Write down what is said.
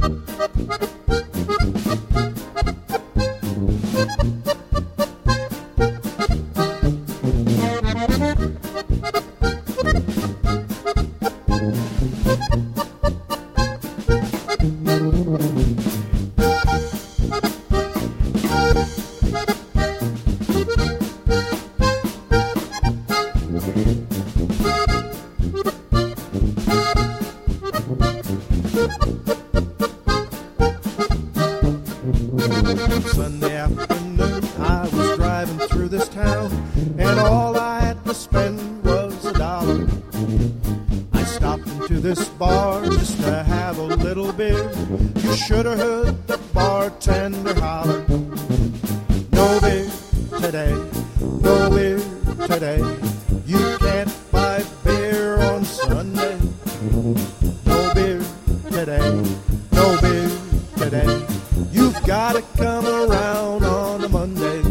Sunday afternoon, I was driving through this town, and all I had to spend was $1. I stopped into this bar just to have a little beer. You should have heard the bartender holler, "No beer today, no beer today. You can't buy beer on Sunday. No beer today, no beer today. You've got to come around on a Monday."